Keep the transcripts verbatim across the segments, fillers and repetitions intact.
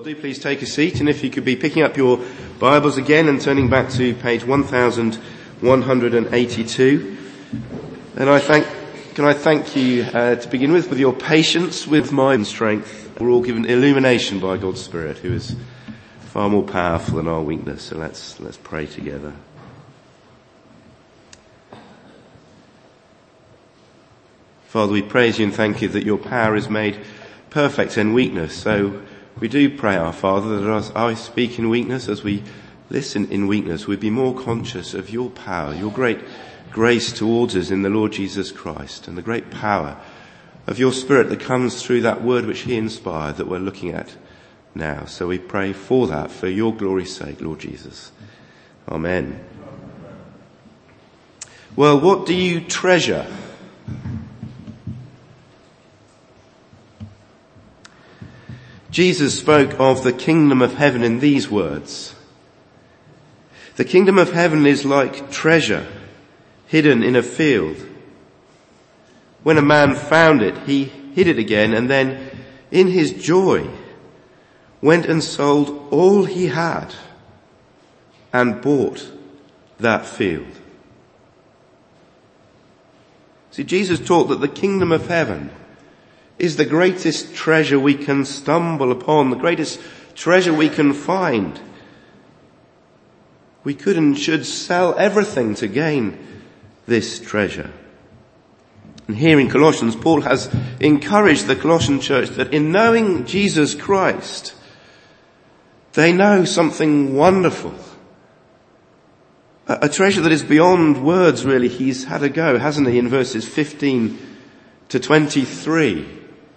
Well, do please take a seat, and if you could be picking up your Bibles again and turning back to page one thousand one hundred eighty-two. And I thank, can I thank you uh, to begin with, with your patience with my strength. We're all given illumination by God's Spirit, who is far more powerful than our weakness. So let's, let's pray together. Father, we praise you and thank you that your power is made perfect in weakness. So we do pray, our Father, that as I speak in weakness, as we listen in weakness, we'd be more conscious of your power, your great grace towards us in the Lord Jesus Christ, and the great power of your Spirit that comes through that word which he inspired that we're looking at now. So we pray for that, for your glory's sake, Lord Jesus. Amen. Well, what do you treasure? Jesus spoke of the kingdom of heaven in these words. The kingdom of heaven is like treasure hidden in a field. When a man found it, he hid it again, and then in his joy went and sold all he had and bought that field. See, Jesus taught that the kingdom of heaven is the greatest treasure we can stumble upon, the greatest treasure we can find. We could and should sell everything to gain this treasure. And here in Colossians, Paul has encouraged the Colossian church that in knowing Jesus Christ, they know something wonderful. A, a treasure that is beyond words, really. He's had a go, hasn't he, in verses fifteen to twenty-three.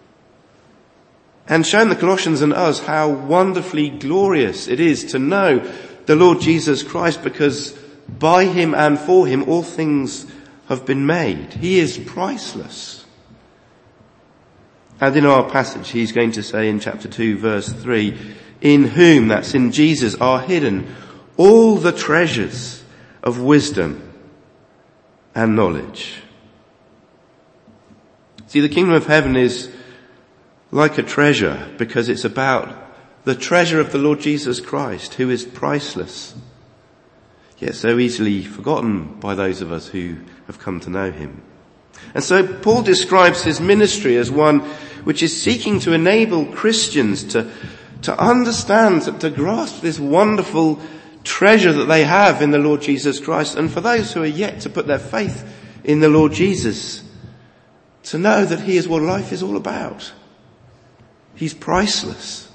And shown the Colossians and us how wonderfully glorious it is to know the Lord Jesus Christ, because by him and for him all things have been made. He is priceless. And in our passage he's going to say in chapter two verse three, in whom, that's in Jesus, are hidden all the treasures of wisdom and knowledge. See, the kingdom of heaven is like a treasure because it's about the treasure of the Lord Jesus Christ, who is priceless, yet so easily forgotten by those of us who have come to know him. And so Paul describes his ministry as one which is seeking to enable Christians to, to understand, to, to grasp this wonderful treasure that they have in the Lord Jesus Christ, and for those who are yet to put their faith in the Lord Jesus, to know that he is what life is all about. He's priceless.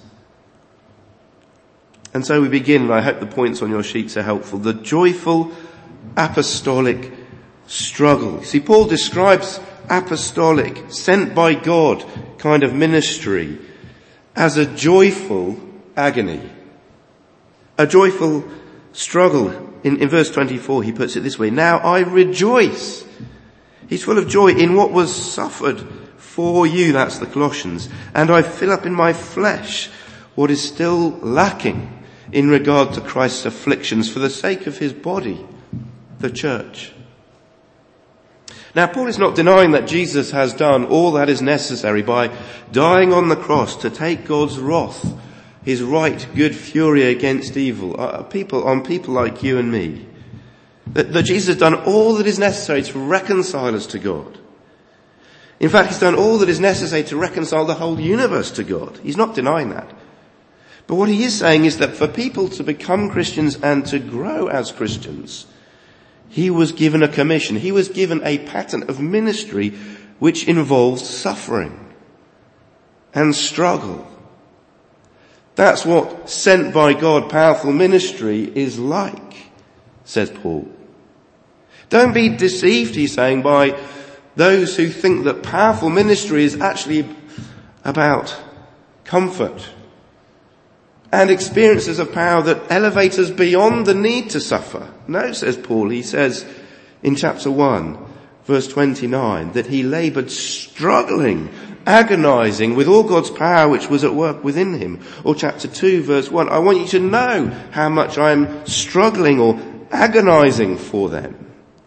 And so we begin, and I hope the points on your sheets are helpful. The joyful apostolic struggle. See, Paul describes apostolic, sent by God kind of ministry as a joyful agony. A joyful struggle. In, in verse twenty-four he puts it this way, now I rejoice. He's full of joy in what was suffered for you, that's the Colossians, and I fill up in my flesh what is still lacking in regard to Christ's afflictions for the sake of his body, the church. Now, Paul is not denying that Jesus has done all that is necessary by dying on the cross to take God's wrath, his right good fury against evil, uh, people on people like you and me. That, that Jesus has done all that is necessary to reconcile us to God. In fact, he's done all that is necessary to reconcile the whole universe to God. He's not denying that. But what he is saying is that for people to become Christians and to grow as Christians, he was given a commission. He was given a pattern of ministry which involves suffering and struggle. That's what sent by God powerful ministry is like, says Paul. Don't be deceived, he's saying, by those who think that powerful ministry is actually about comfort and experiences of power that elevate us beyond the need to suffer. No, says Paul, he says in chapter one, verse twenty-nine, that he laboured struggling, agonizing with all God's power which was at work within him. Or chapter two, verse one, I want you to know how much I am struggling or agonizing for them.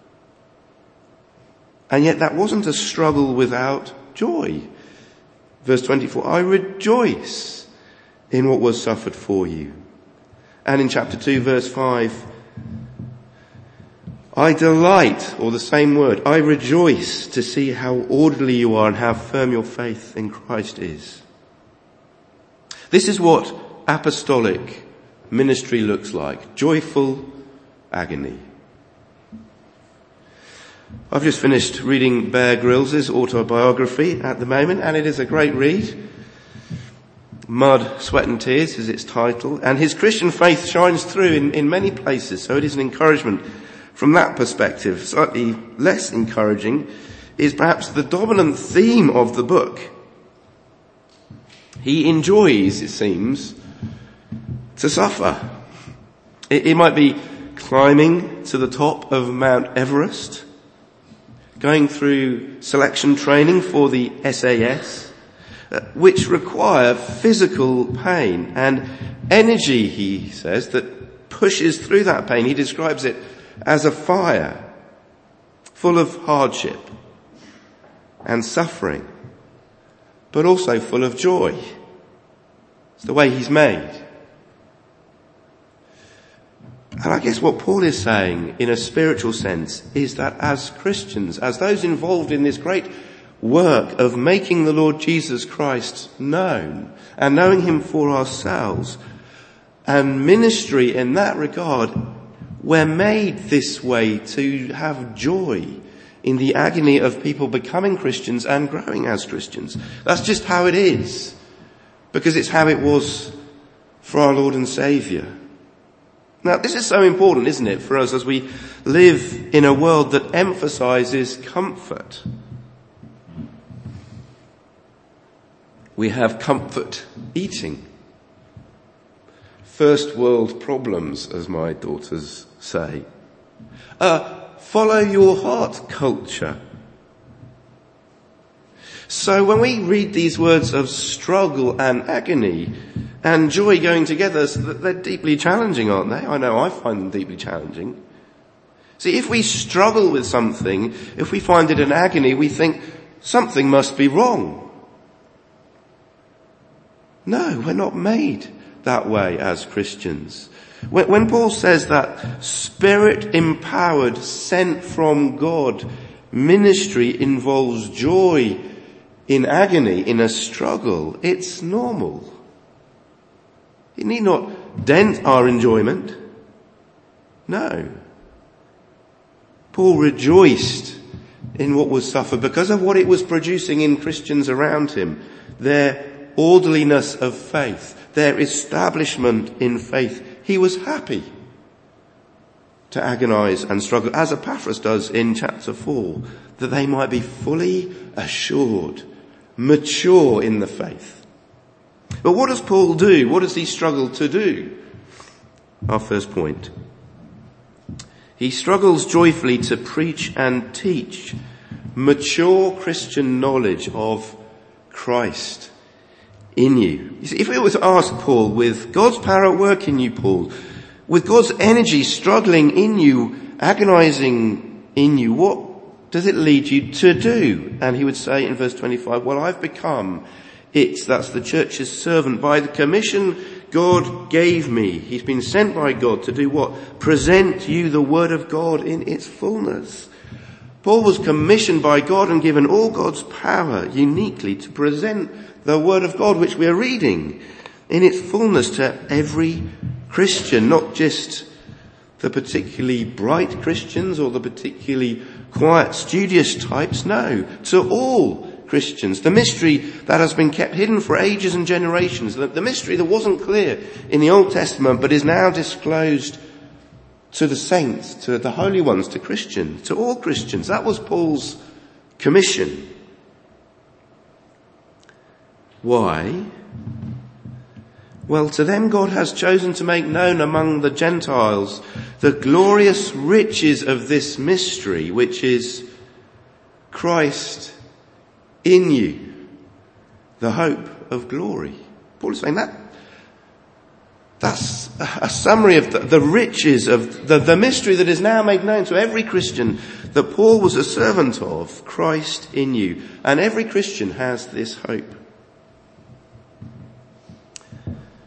And yet that wasn't a struggle without joy. Verse twenty-four, I rejoice in what was suffered for you. And in chapter two, verse five, I delight, or the same word, I rejoice to see how orderly you are and how firm your faith in Christ is. This is what apostolic ministry looks like. Joyful agony. I've just finished reading Bear Grylls' autobiography at the moment, and it is a great read. Mud, Sweat and Tears is its title, and his Christian faith shines through in, in many places, so it is an encouragement from that perspective. Slightly less encouraging is perhaps the dominant theme of the book. He enjoys, it seems, to suffer. It, it might be climbing to the top of Mount Everest, going through selection training for the S A S, uh, which require physical pain and energy, he says, that pushes through that pain. He describes it as a fire full of hardship and suffering, but also full of joy. It's the way he's made. And I guess what Paul is saying in a spiritual sense is that as Christians, as those involved in this great work of making the Lord Jesus Christ known and knowing him for ourselves, and ministry in that regard, we're made this way to have joy in the agony of people becoming Christians and growing as Christians. That's just how it is, because it's how it was for our Lord and Saviour. Now, this is so important, isn't it, for us as we live in a world that emphasises comfort. We have comfort eating. First world problems, as my daughters say. Uh, follow your heart culture. So when we read these words of struggle and agony and joy going together, they're deeply challenging, aren't they? I know I find them deeply challenging. See, if we struggle with something, if we find it an agony, we think something must be wrong. No, we're not made that way as Christians. When, when Paul says that spirit-empowered, sent from God ministry involves joy in agony, in a struggle, it's normal. It need not dent our enjoyment. No. Paul rejoiced in what was suffered because of what it was producing in Christians around him. Their orderliness of faith, their establishment in faith. He was happy to agonize and struggle, as Epaphras does in chapter four, that they might be fully assured, mature in the faith. But what does Paul do? What does he struggle to do? Our first point. He struggles joyfully to preach and teach mature Christian knowledge of Christ in you. You see, if we were to ask Paul, with God's power at work in you, Paul, with God's energy struggling in you, agonizing in you, what does it lead you to do? And he would say in verse twenty-five, well, I've become it, that's the church's servant, by the commission God gave me. He's been sent by God to do what? Present you the word of God in its fullness. Paul was commissioned by God and given all God's power uniquely to present the word of God, which we're reading, in its fullness to every Christian, not just the particularly bright Christians or the particularly quiet, studious types. No, to all Christians. The mystery that has been kept hidden for ages and generations, the, the mystery that wasn't clear in the Old Testament but is now disclosed to the saints, to the holy ones, to Christians, to all Christians. That was Paul's commission. Why? Well, to them God has chosen to make known among the Gentiles the glorious riches of this mystery, which is Christ in you, the hope of glory. Paul is saying that that's a summary of the, the riches of the, the mystery that is now made known to every Christian, that Paul was a servant of, Christ in you. And every Christian has this hope.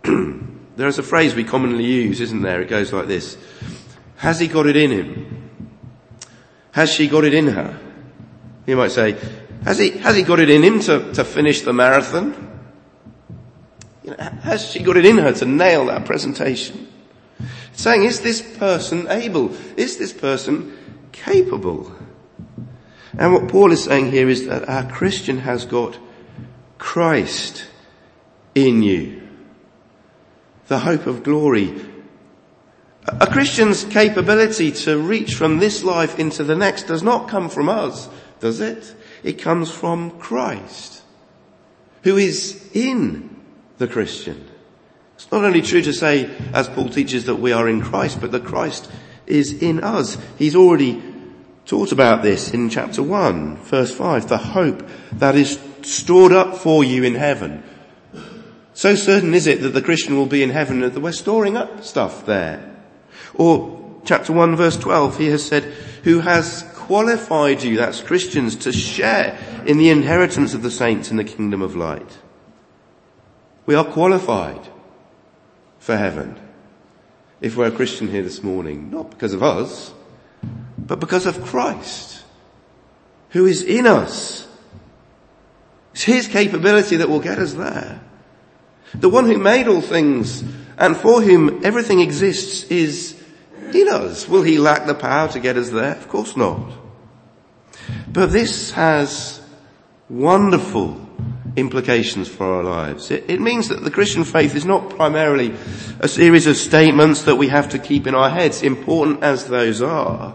There is a phrase we commonly use, isn't there? It goes like this. Has he got it in him? Has she got it in her? You might say, has he, has he got it in him to, to finish the marathon? You know, has she got it in her to nail that presentation? It's saying, is this person able? Is this person capable? And what Paul is saying here is that our Christian has got Christ in you. The hope of glory. A Christian's capability to reach from this life into the next does not come from us, does it? It comes from Christ, who is in the Christian. It's not only true to say, as Paul teaches, that we are in Christ, but that Christ is in us. He's already taught about this in chapter one, verse five, the hope that is stored up for you in heaven. So certain is it that the Christian will be in heaven that we're storing up stuff there. Or chapter one, verse twelve, he has said, who has qualified you, that's Christians, to share in the inheritance of the saints in the kingdom of light. We are qualified for heaven if we're a Christian here this morning, not because of us, but because of Christ, who is in us. It's his capability that will get us there. The one who made all things and for whom everything exists is in us. Will he lack the power to get us there? Of course not. But this has wonderful implications for our lives. It, it means that the Christian faith is not primarily a series of statements that we have to keep in our heads, important as those are.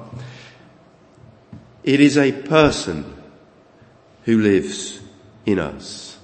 It is a person who lives in us.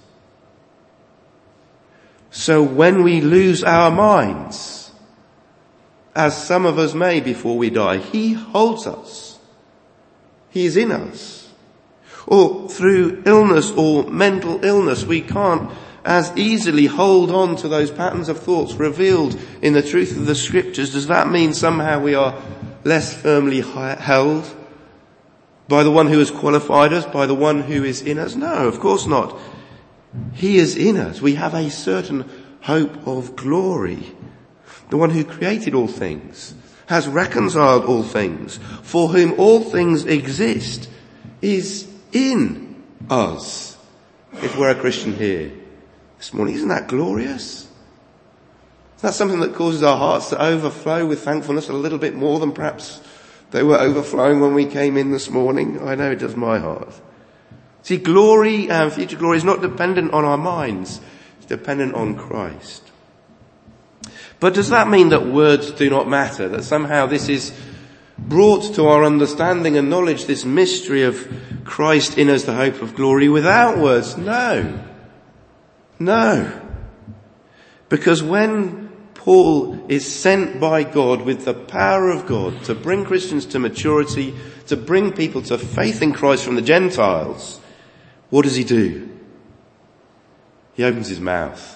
So when we lose our minds, as some of us may before we die, he holds us. He is in us. Or through illness or mental illness, we can't as easily hold on to those patterns of thoughts revealed in the truth of the scriptures. Does that mean somehow we are less firmly held by the one who has qualified us, by the one who is in us? No, of course not. He is in us. We have a certain hope of glory. The one who created all things, has reconciled all things, for whom all things exist, is in us. If we're a Christian here this morning, isn't that glorious? Is that something that causes our hearts to overflow with thankfulness a little bit more than perhaps they were overflowing when we came in this morning? I know it does my heart. See, glory and future glory is not dependent on our minds. It's dependent on Christ. But does that mean that words do not matter? That somehow this is brought to our understanding and knowledge, this mystery of Christ in us, the hope of glory, without words? No. No. Because when Paul is sent by God with the power of God to bring Christians to maturity, to bring people to faith in Christ from the Gentiles, what does he do? He opens his mouth.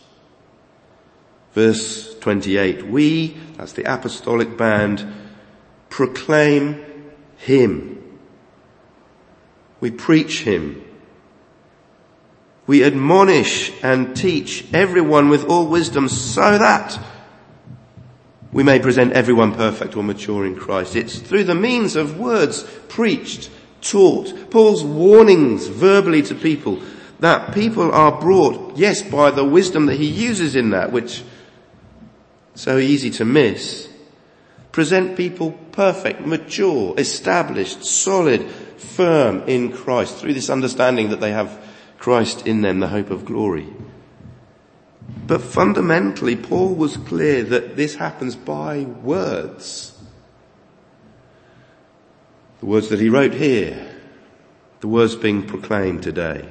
Verse twenty-eight, we, that's the apostolic band, proclaim him. We preach him. We admonish and teach everyone with all wisdom so that we may present everyone perfect or mature in Christ. It's through the means of words preached, taught, Paul's warnings verbally to people, that people are brought, yes, by the wisdom that he uses in that, which so easy to miss, present people perfect, mature, established, solid, firm in Christ through this understanding that they have Christ in them, the hope of glory. But fundamentally, Paul was clear that this happens by words. The words that he wrote here, the words being proclaimed today.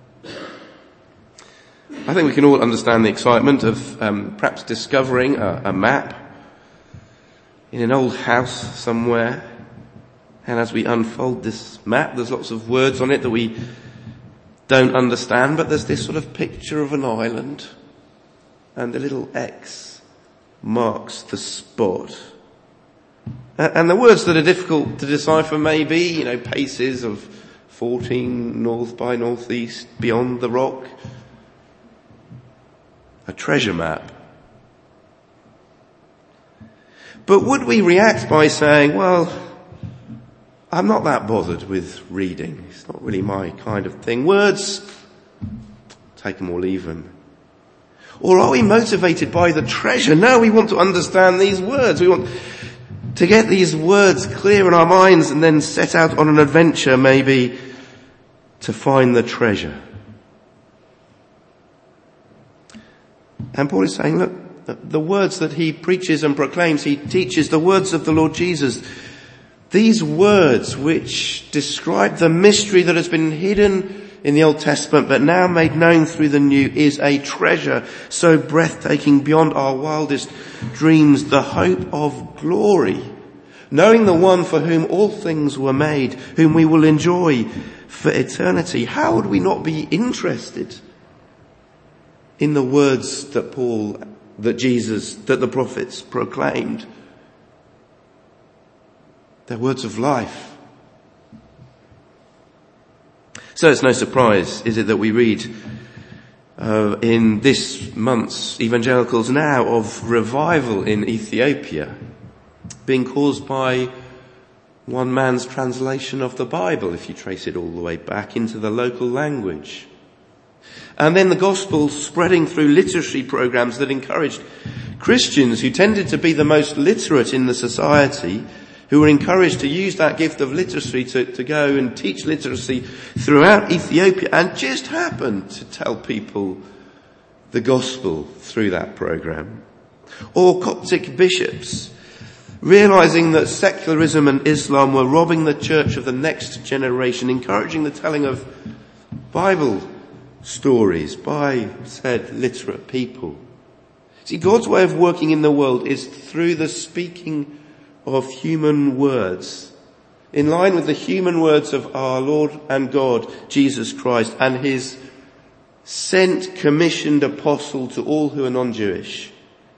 I think we can all understand the excitement of um, perhaps discovering a, a map in an old house somewhere. And as we unfold this map, there's lots of words on it that we don't understand, but there's this sort of picture of an island, and a little X marks the spot. And the words that are difficult to decipher may be, you know, paces of fourteen north by northeast beyond the rock. A treasure map But would we react by saying, well, I'm not that bothered with reading. It's not really my kind of thing. Words, take them or leave them. Or are we motivated by the treasure? No, we want to understand these words. We want to get these words clear in our minds and then set out on an adventure maybe to find the treasure. And Paul is saying, look, the words that he preaches and proclaims, he teaches the words of the Lord Jesus. These words which describe the mystery that has been hidden in the Old Testament but now made known through the New is a treasure so breathtaking beyond our wildest dreams, the hope of glory, knowing the one for whom all things were made, whom we will enjoy for eternity. How would we not be interested in the words that Paul, that Jesus, that the prophets proclaimed? They're words of life. So it's no surprise, is it, that we read uh, in this month's Evangelicals Now of revival in Ethiopia being caused by one man's translation of the Bible, if you trace it all the way back into the local language. And then the gospel spreading through literacy programs that encouraged Christians who tended to be the most literate in the society, who were encouraged to use that gift of literacy to, to go and teach literacy throughout Ethiopia, and just happened to tell people the gospel through that program. Or Coptic bishops, realizing that secularism and Islam were robbing the church of the next generation, encouraging the telling of Bible stories by said literate people. See, God's way of working in the world is through the speaking of human words, in line with the human words of our Lord and God, Jesus Christ, and his sent, commissioned apostle to all who are non-Jewish.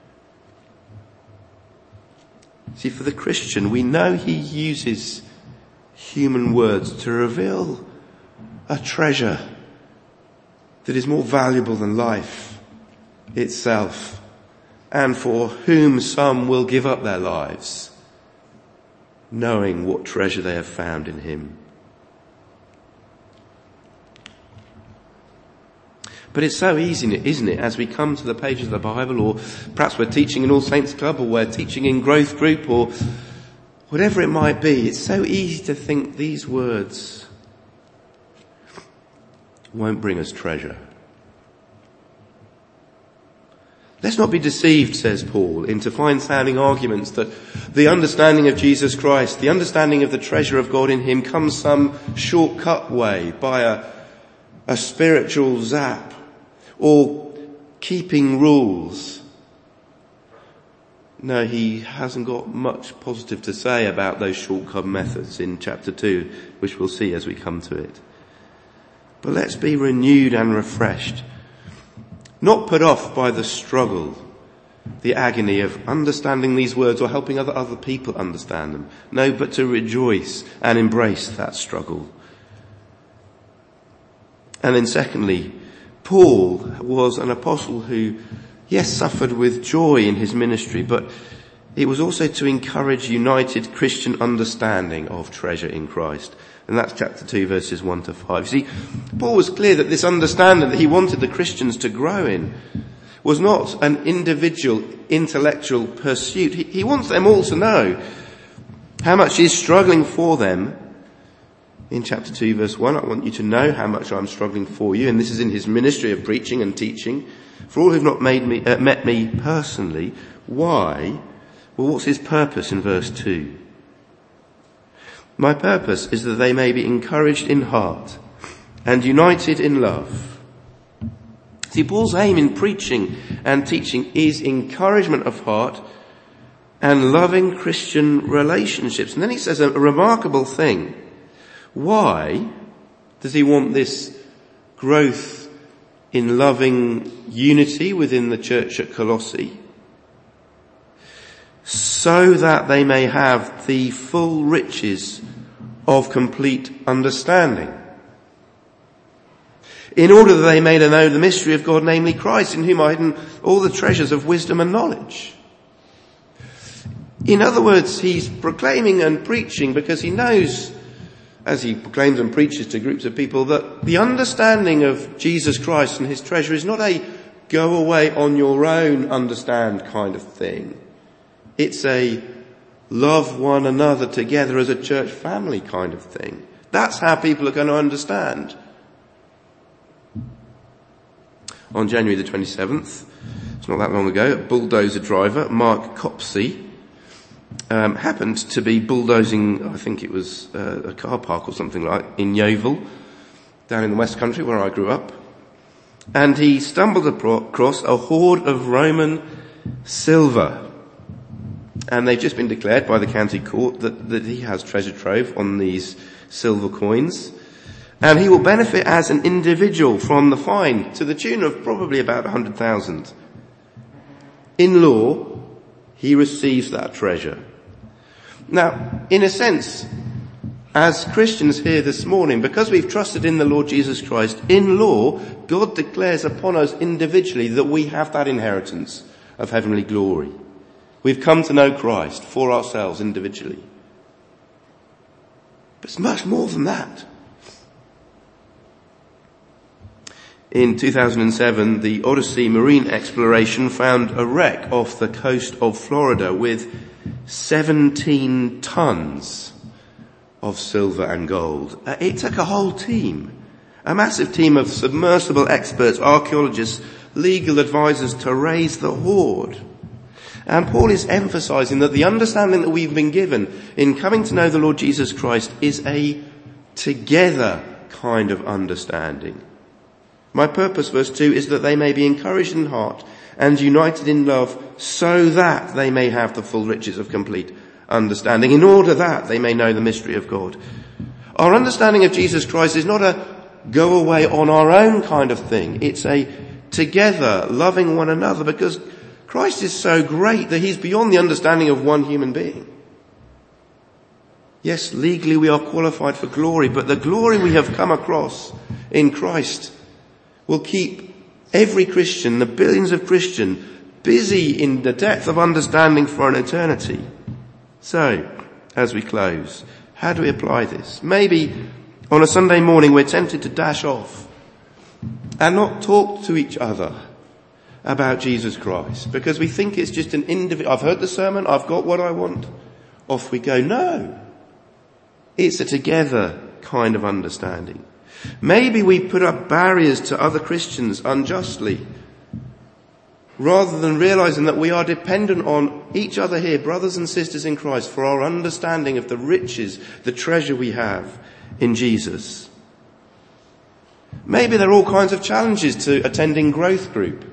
See, for the Christian, we know he uses human words to reveal a treasure that is more valuable than life itself, and for whom some will give up their lives, knowing what treasure they have found in him. But it's so easy, isn't it, as we come to the pages of the Bible, or perhaps we're teaching in All Saints Club, or we're teaching in Growth Group, or whatever it might be, it's so easy to think these words won't bring us treasure. Let's not be deceived, says Paul, into fine-sounding arguments that the understanding of Jesus Christ, the understanding of the treasure of God in him, comes some shortcut way by a, a spiritual zap or keeping rules. No, he hasn't got much positive to say about those shortcut methods in chapter two, which we'll see as we come to it. But let's be renewed and refreshed, not put off by the struggle, the agony of understanding these words or helping other, other people understand them. No, but to rejoice and embrace that struggle. And then secondly, Paul was an apostle who, yes, suffered with joy in his ministry, but it was also to encourage united Christian understanding of treasure in Christ. And that's chapter two, verses one to five. See, Paul was clear that this understanding that he wanted the Christians to grow in was not an individual intellectual pursuit. He, he wants them all to know how much he's struggling for them. In chapter two, verse one, I want you to know how much I'm struggling for you. And this is in his ministry of preaching and teaching. For all who've not made me, uh, met me personally. Why? Well, what's his purpose in verse two? My purpose is that they may be encouraged in heart and united in love. See, Paul's aim in preaching and teaching is encouragement of heart and loving Christian relationships. And then he says a remarkable thing. Why does he want this growth in loving unity within the church at Colossae? So that they may have the full riches of complete understanding, in order that they may know the mystery of God, namely Christ, in whom are hidden all the treasures of wisdom and knowledge. In other words, he's proclaiming and preaching because he knows, as he proclaims and preaches to groups of people, that the understanding of Jesus Christ and his treasure is not a go away on your own understand kind of thing. It's a love one another together as a church family kind of thing. That's how people are going to understand. On January the twenty-seventh, it's not that long ago, a bulldozer driver, Mark Copsey, um, happened to be bulldozing, I think it was uh, a car park or something like, in Yeovil, down in the West Country where I grew up. And he stumbled across a hoard of Roman silver. And they've just been declared by the county court that, that he has treasure trove on these silver coins. And he will benefit as an individual from the fine to the tune of probably about one hundred thousand. In law, he receives that treasure. Now, in a sense, as Christians here this morning, because we've trusted in the Lord Jesus Christ, in law, God declares upon us individually that we have that inheritance of heavenly glory. We've come to know Christ for ourselves individually. But it's much more than that. In two thousand seven, the Odyssey marine exploration found a wreck off the coast of Florida with seventeen tons of silver and gold. Uh, it took a whole team, a massive team of submersible experts, archaeologists, legal advisors to raise the hoard. And Paul is emphasizing that the understanding that we've been given in coming to know the Lord Jesus Christ is a together kind of understanding. My purpose, verse two, is that they may be encouraged in heart and united in love so that they may have the full riches of complete understanding, in order that they may know the mystery of God. Our understanding of Jesus Christ is not a go away on our own kind of thing. It's a together, loving one another, because Christ is so great that he's beyond the understanding of one human being. Yes, legally we are qualified for glory, but the glory we have come across in Christ will keep every Christian, the billions of Christians, busy in the depth of understanding for an eternity. So, as we close, how do we apply this? Maybe on a Sunday morning we're tempted to dash off and not talk to each other about Jesus Christ because we think it's just an individual. I've heard the sermon, I've got what I want. Off we go. No. It's a together kind of understanding. Maybe we put up barriers to other Christians unjustly, rather than realizing that we are dependent on each other here, brothers and sisters in Christ, for our understanding of the riches, the treasure we have in Jesus. Maybe there are all kinds of challenges to attending growth group,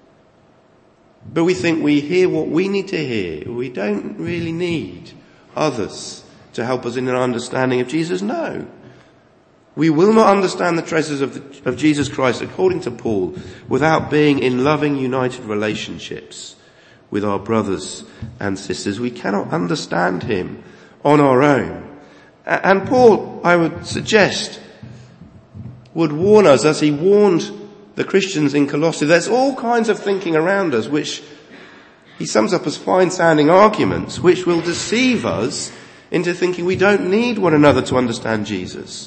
but we think we hear what we need to hear. We don't really need others to help us in our understanding of Jesus. No. We will not understand the treasures of, the, of Jesus Christ, according to Paul, without being in loving, united relationships with our brothers and sisters. We cannot understand him on our own. And Paul, I would suggest, would warn us, as he warned the Christians in Colossae, there's all kinds of thinking around us, which he sums up as fine-sounding arguments, which will deceive us into thinking we don't need one another to understand Jesus.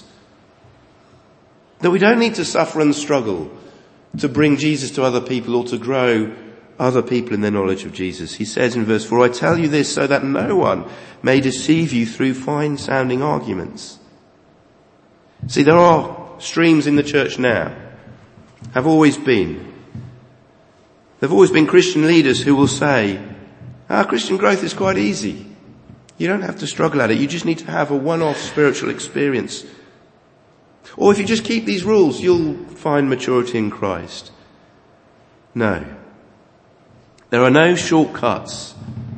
That we don't need to suffer and struggle to bring Jesus to other people or to grow other people in their knowledge of Jesus. He says in verse four, I tell you this so that no one may deceive you through fine-sounding arguments. See, there are streams in the church now, have always been. There have always been Christian leaders who will say, our Christian growth is quite easy. You don't have to struggle at it. You just need to have a one-off spiritual experience. Or if you just keep these rules, you'll find maturity in Christ. No. There are no shortcuts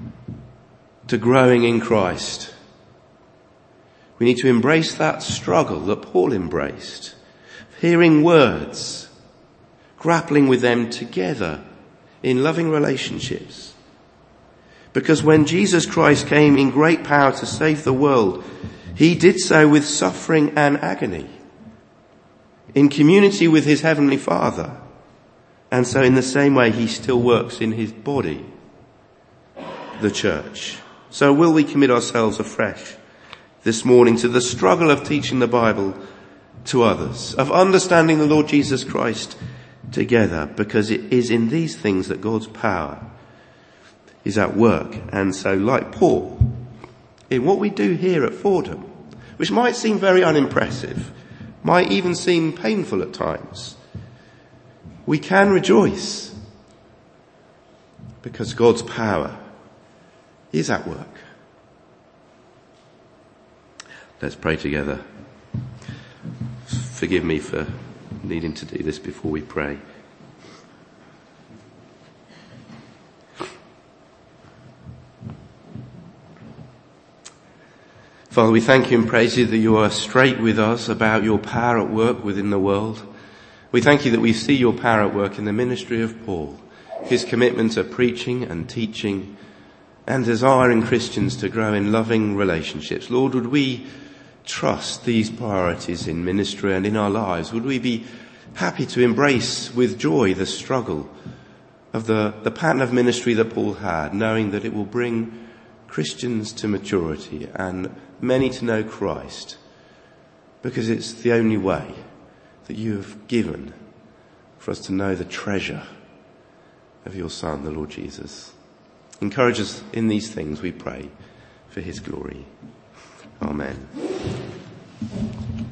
to growing in Christ. We need to embrace that struggle that Paul embraced. Hearing words, grappling with them together in loving relationships. Because when Jesus Christ came in great power to save the world, he did so with suffering and agony, in community with his heavenly Father. And so in the same way, he still works in his body, the church. So will we commit ourselves afresh this morning to the struggle of teaching the Bible to others, of understanding the Lord Jesus Christ together, because it is in these things that God's power is at work. And so, like Paul, in what we do here at Fordham, which might seem very unimpressive, might even seem painful at times, we can rejoice because God's power is at work. Let's pray together. Forgive me for needing to do this before we pray. Father, we thank you and praise you that you are straight with us about your power at work within the world. We thank you that we see your power at work in the ministry of Paul, his commitment to preaching and teaching and desiring Christians to grow in loving relationships. Lord, would we trust these priorities in ministry and in our lives? Would we be happy to embrace with joy the struggle of the, the pattern of ministry that Paul had, knowing that it will bring Christians to maturity and many to know Christ, because it's the only way that you have given for us to know the treasure of your Son, the Lord Jesus. Encourage us in these things, we pray, for his glory. Amen.